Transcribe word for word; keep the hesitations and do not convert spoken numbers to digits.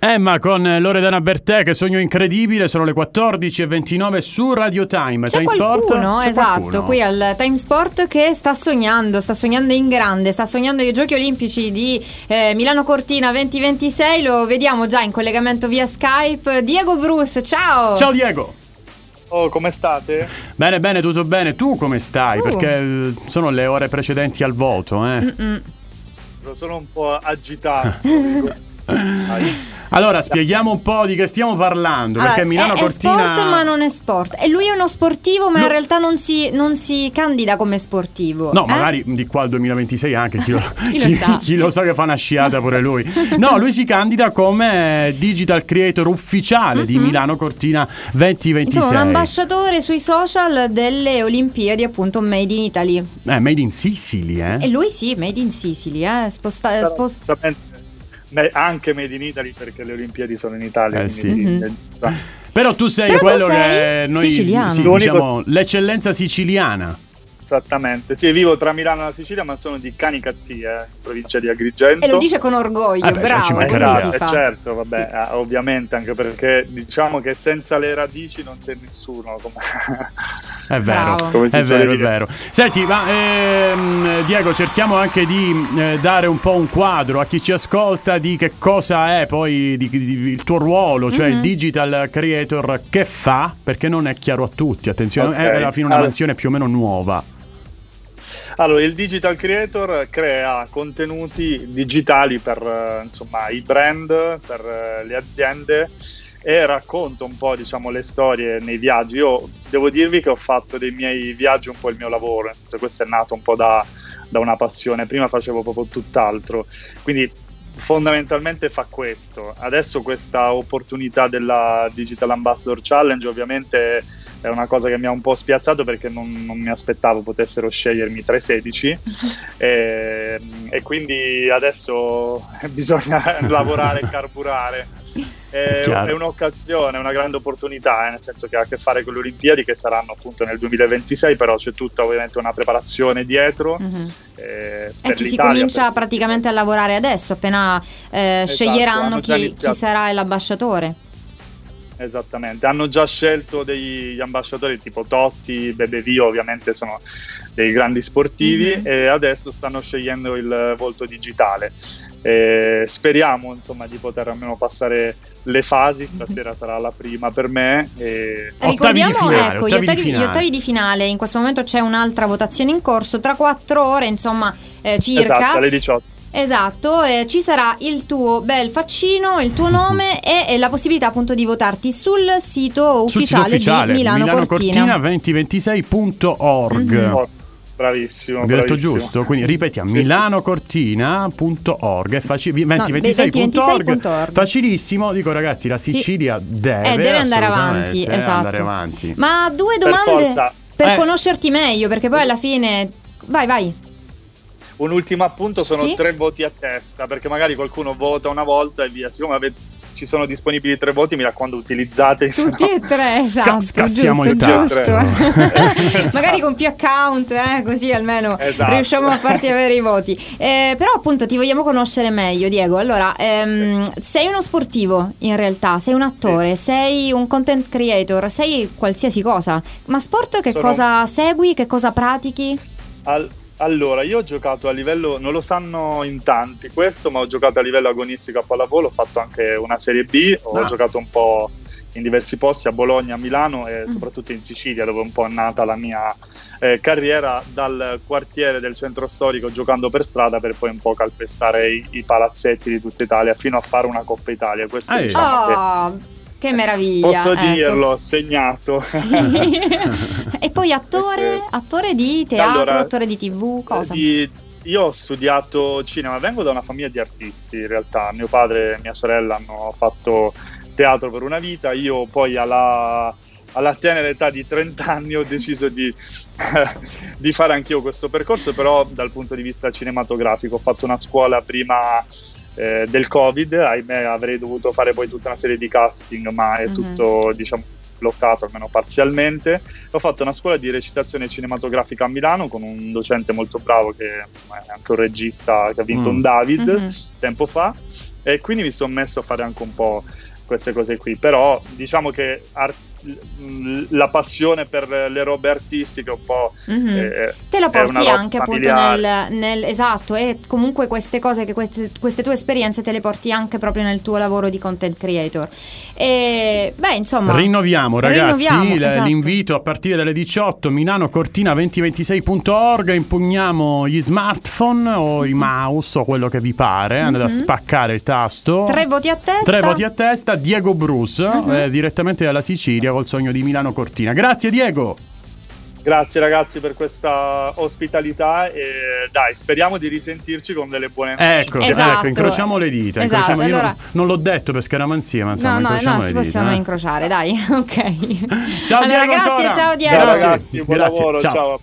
Emma con Loredana Bertè, che sogno incredibile. Sono le quattordici e ventinove su Radio Time. C'è Time qualcuno, Sport? C'è esatto, qualcuno. qui al Time Sport che sta sognando, sta sognando in grande, sta sognando i Giochi Olimpici di eh, Milano Cortina venti ventisei. Lo vediamo già in collegamento via Skype. Diego Bruce, ciao! Ciao Diego! Oh, come state? Bene, bene, tutto bene. Tu come stai? Uh. Perché eh, sono le ore precedenti al voto, eh? Mm-mm. Sono un po' agitato. Allora, spieghiamo un po' di che stiamo parlando. Allora, perché Milano è, Cortina è sport ma non è sport. E lui è uno sportivo ma No. in realtà non si, non si candida come sportivo. No, eh? magari di qua al duemilaventisei anche chi lo, Chi lo chi- sa. chi lo sa che fa una sciata pure lui. No, lui si candida come digital creator ufficiale di Milano Cortina venti ventisei. Insomma, un ambasciatore sui social delle Olimpiadi, appunto Made in Italy. Eh, made in Sicily, eh? E lui sì, Made in Sicily, eh? Sposta- Però, spos- esattamente, me- anche Made in Italy, perché le Olimpiadi sono in Italia. Eh, quindi sì. Mhm. è giusto. Però tu sei Però tu quello sei che noi siciliano. sì, L'unico- diciamo l'eccellenza siciliana. Esattamente. Sì, vivo tra Milano e la Sicilia, ma sono di Canicattì, eh, in provincia di Agrigento. E lo dice con orgoglio, Eh beh, cioè, ci bravo, mancherebbe. così si Eh, fa. certo, vabbè, eh, ovviamente, anche perché diciamo che senza le radici non c'è nessuno. Come... È vero, Bravo. Come si è suol vero, è dire. vero. Senti, ma ehm, Diego, cerchiamo anche di eh, dare un po' un quadro a chi ci ascolta di che cosa è poi di, di- di- il tuo ruolo, cioè Mhm. il digital creator che fa, perché non è chiaro a tutti. Attenzione, Ok. è alla fine una Allora- mansione più o meno nuova. Allora, il digital creator crea contenuti digitali per eh, insomma i brand, per eh, le aziende, e racconta un po', diciamo, le storie nei viaggi. Io devo dirvi che ho fatto dei miei viaggi un po' il mio lavoro, nel senso, questo è nato un po' da, da una passione. Prima facevo proprio tutt'altro, quindi fondamentalmente fa questo. Adesso questa opportunità della Digital Ambassador Challenge ovviamente è una cosa che mi ha un po' spiazzato, perché non, non mi aspettavo potessero scegliermi tra i sedici e, e quindi adesso bisogna lavorare e carburare. È, chiaro. è un'occasione, è una grande opportunità, eh, nel senso che ha a che fare con le Olimpiadi, che saranno appunto nel duemilaventisei, però c'è tutta ovviamente una preparazione dietro. Mhm. eh, E per ci si l'Italia, comincia per- praticamente a lavorare adesso, appena eh, Esatto, sceglieranno hanno già chi, chi iniziato. sarà l'ambasciatore. Esattamente, hanno già scelto degli ambasciatori tipo Totti, Bebevio, ovviamente sono dei grandi sportivi, Mhm. e adesso stanno scegliendo il volto digitale. E speriamo, insomma, di poter almeno passare le fasi. Stasera sarà la prima per me. E... Ottavi di Ricordiamo, finale, ecco, gli ottavi di ottavi, gli finale. ottavi di finale. In questo momento c'è un'altra votazione in corso. Tra quattro ore, insomma, eh, circa. Esatto, alle diciotto. Esatto, eh, ci sarà il tuo bel faccino, il tuo nome e, e la possibilità appunto di votarti sul sito Sul sito ufficiale, ufficiale di Milano, Cortina. venti ventisei punto org. Mhm. Oh, bravissimo. Abbiamo detto bravissimo. giusto? Quindi ripetiamo, Sì, sì. milanocortina punto org, è faci- venti ventisei punto venti org, ventisei punto org. Facilissimo. Dico ragazzi, la Sì. Sicilia deve, Eh, deve andare assolutamente avanti, esatto. andare avanti. Ma due Per domande forza. per Eh. conoscerti meglio, perché poi alla fine... Vai, vai. Un ultimo appunto, sono Sì? tre voti a testa, perché magari qualcuno vota una volta e via. Siccome avete- ci sono disponibili tre voti, mi raccomando, utilizzate. Tutti e tre, esatto, scassiamo giusto, il tavolo. giusto. Magari con più account, eh, così almeno Esatto. riusciamo a farti avere i voti. Eh, però appunto ti vogliamo conoscere meglio, Diego. Allora, ehm, sei uno sportivo in realtà, sei un attore, sei un content creator, sei qualsiasi cosa. Ma sport che Sono- cosa segui, che cosa pratichi? Al- allora, io ho giocato a livello, non lo sanno in tanti questo, ma ho giocato a livello agonistico a pallavolo, ho fatto anche una Serie B, ho Ah. giocato un po' in diversi posti, a Bologna, a Milano e Mm. soprattutto in Sicilia, dove un po' è nata la mia eh, carriera, dal quartiere del centro storico, giocando per strada, per poi un po' calpestare i, i palazzetti di tutta Italia fino a fare una Coppa Italia. Questo Ah, diciamo che Oh, che meraviglia. posso ecco. dirlo, segnato. Sì. E poi attore, attore di teatro, Allora, attore di tivù, cosa? Di- io ho studiato cinema, vengo da una famiglia di artisti in realtà, mio padre e mia sorella hanno fatto teatro per una vita, io poi alla, alla tenera età di trenta anni ho deciso di, di fare anch'io questo percorso, però dal punto di vista cinematografico. Ho fatto una scuola prima eh, del Covid, ahimè avrei dovuto fare poi tutta una serie di casting, ma è Mhm. tutto, diciamo, bloccato almeno parzialmente. Ho fatto una scuola di recitazione cinematografica a Milano con un docente molto bravo che insomma, è anche un regista che ha vinto Mm. un David Mhm. tempo fa, e quindi mi sono messo a fare anche un po' queste cose qui, però diciamo che art- la passione per le robe artistiche un po' mm-hmm. eh, te la porti anche appunto nel, nel esatto, e comunque queste cose che queste, queste tue esperienze te le porti anche proprio nel tuo lavoro di content creator. E beh, insomma, rinnoviamo ragazzi rinnoviamo, l- esatto. l'invito a partire dalle diciotto, Milano Cortina venti ventisei punto org, impugniamo gli smartphone o i mouse o quello che vi pare, andate mm-hmm. a spaccare il tasto. Tre voti a testa. Tre voti a testa. Diego Bruce, mm-hmm. eh, direttamente dalla Sicilia col sogno di Milano Cortina. Grazie Diego. Grazie ragazzi per questa ospitalità e dai, speriamo di risentirci con delle buone notizie. Ecco, esatto. ecco, incrociamo le dita. Esatto, incrociamo, io allora... non, non l'ho detto per scaramanzia, ma insomma, no, no, incrociamo no, le si dita. possiamo eh. incrociare, dai. Ok. Ciao allora, Diego grazie, ancora. ciao Diego. Ciao Grazie, ragazzi, buon grazie. lavoro, ciao. ciao.